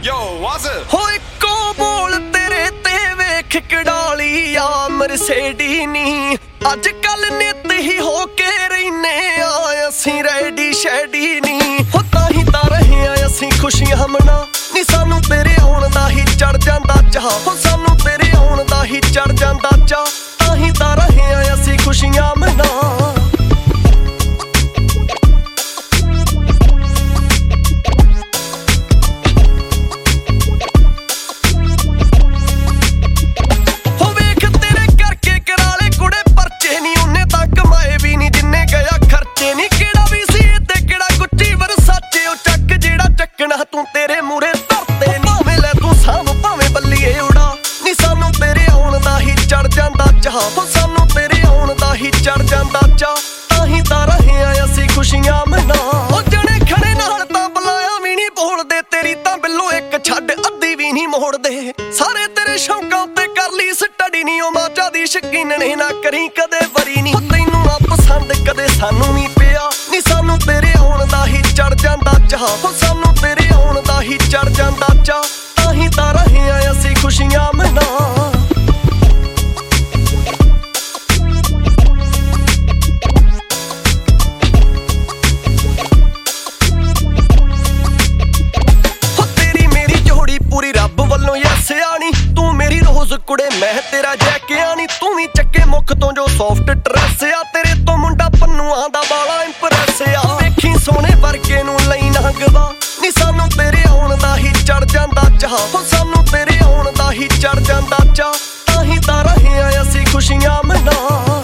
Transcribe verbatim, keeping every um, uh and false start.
Yo, what's up? ਹੋ ਇੱਕੋ ਬੋਲ ਤੇਰੇ ਤੇ ਵੇਖ ਕਡਾਲੀ ਆ ਮਰਸੇਡੀ ਨੀ ਅੱਜ ਕੱਲ ਨਿੱਤ ਹੀ ਹੋ ਕੇ ਰਹਿਨੇ ਆ ਅਸੀਂ ਰੈਡੀ ਸ਼ੈਡੀ ਨੀ ਹੋ ਤਾਂ ਹੀ ਤਾਂ ਰਹੇ ਆ ਅਸੀਂ ਖੁਸ਼ੀਆਂ ਮਨਾ ਨੀ ਸਾਨੂੰ ਤੇਰੇ ਆਉਣ ਦਾ ਹੀ ਚੜ ਜਾਂਦਾ ਚਾਹ ਹੋ ਸਾਨੂੰ ਤੇਰੇ ਆਉਣ ਦਾ ਹੀ ਚੜ ਜਾਂਦਾ ਚਾਹ ਤਾਂ ਹੀ ਤਾਂ ਰਹੇ ਆ ਅਸੀਂ ਖੁਸ਼ੀਆਂ ਮਨਾ ਤੂੰ ਤੇਰੇ ਮੂਰੇ ਧਰਤੇ ਨੀ ਭਾਵੇਂ ਲੈ ਤੂੰ ਸਾਂਭ ਭਾਵੇਂ ਬੱਲੀਏ ਉਡਾ ਨੀ ਸਾਨੂੰ ਤੇਰੇ ਆਉਣ ਦਾ ਹੀ ਚੜ ਜਾਂਦਾ ਚਾਹ ਹੋ ਸਾਨੂੰ ਤੇਰੇ ਆਉਣ ਦਾ ਹੀ ਚੜ ਜਾਂਦਾ ਚਾਹ ਤਾਂ ਹੀ ਤਾਂ ਰਹੇ ਆ ਅਸੀਂ ਖੁਸ਼ੀਆਂ ਮਨਾ ਉਹ ਜਣੇ ਖੜੇ ਨਾਲ ਤਾਂ ਬੁਲਾਇਆ ਵੀ ਨਹੀਂ ਬੋਲਦੇ ਤੇਰੀ ਤਾਂ ਬਿੱਲੋ ਇੱਕ ਛੱਡ ਅੱਧੀ ਵੀ ਨਹੀਂ ਮੋੜਦੇ ਸਾਰੇ ਤੇਰੇ ਸ਼ੌਂਕਾਂ ਉੱਤੇ ਕਰ ਲਈ ਸਟੱਡੀ ਨੀ ਉਹ ਮਾਚਾ ਦੀ ਸ਼ਕੀਨ ਨੇ ਨਾ ਕਰੀ ਕਦੇ ਵਰੀ ਨੀ ਤੈਨੂੰ ਆ ਪਸੰਦ ਕਦੇ ਸਾਨੂੰ ਨਹੀਂ ਪਿਆ ਨੀ ਸਾਨੂੰ ਤੇਰੇ ਆਉਣ ਦਾ ਹੀ ਚੜ ਜਾਂਦਾ ਚਾਹ ਹੋ ਸਾਨੂੰ ਤੇਰੇ ਆਉਣ ਦਾ ਹੀ ਚੜ ਜਾਂਦਾ ਚਾਹ ਤਾਂ ਹੀ ਤਾਂ ਰਹੇ ਆ ਅਸੀਂ ਖੁਸ਼ੀਆਂ ਮਨਾ ਸਿਆਣੀ ਤੂੰ ਮੇਰੀ ਰੋਜ਼ ਕੁੜੇ ਮੈਂ ਤੇਰਾ ਜੈਕਿਆ ਨੀ ਤੂੰ ਵੀ ਚੱਕੇ ਮੁੱਖ ਤੋਂ ਜੋ ਸੌਫਟ ਡਰੈਸ ਆ ਤੇਰੇ ਤੋਂ ਮੁੰਡਾ ਪੰਨੂਆਂ ਦਾ ਬਾਲਾ ਇੰਪ੍ਰੈਸ ਆ ਵੇਖੀ ਸੋਹਣੇ ਵਰਗੇ ਨੂੰ ਲਈ ਨਾ ਗਵਾ ਨੀ ਸਾਨੂੰ ਤੇਰੇ ਆਉਣ ਦਾ ਹੀ ਚੜ ਜਾਂਦਾ ਚਾਹ ਹੋ ਸਾਨੂੰ ਤੇਰੇ ਆਉਣ ਦਾ ਹੀ ਚੜ ਜਾਂਦਾ ਚਾਹ ਤਾਂ ਹੀ ਤਾਂ ਰਹੇ ਆ ਅਸੀਂ ਖੁਸ਼ੀਆਂ ਮਨਾ